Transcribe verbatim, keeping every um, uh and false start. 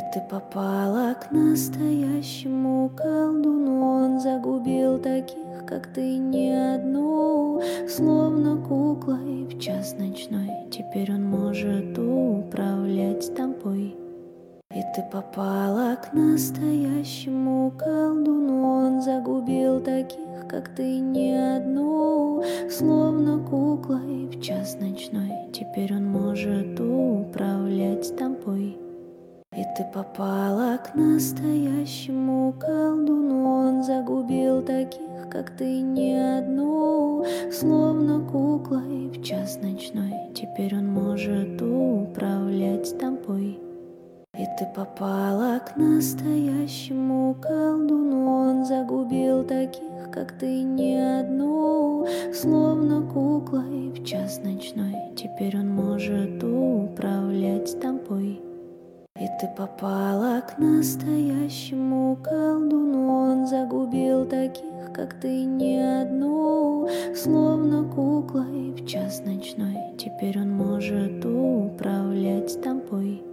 ты попала к настоящему колдуну. Он загубил таких, как ты, не одну. Словно куклой в час ночной, теперь он может управлять тобой. И ты попала к настоящему колдуну. Он загубил таких, как ты, не одну. Словно куклой в час ночной, теперь он может управлять тобой. И ты попала к настоящему колдуну. Он загубил таких, как ты, не одну. Словно куклой в час ночной, теперь он может управлять тобой. И ты попала к настоящему колдуну. Он загубил таких, как ты, не одну. Словно куклой в час ночной, теперь он может управлять тобой. И ты попала к настоящему колдуну. Он загубил таких, как ты, не одну. Словно куклой в час ночной, теперь он может управлять тобой.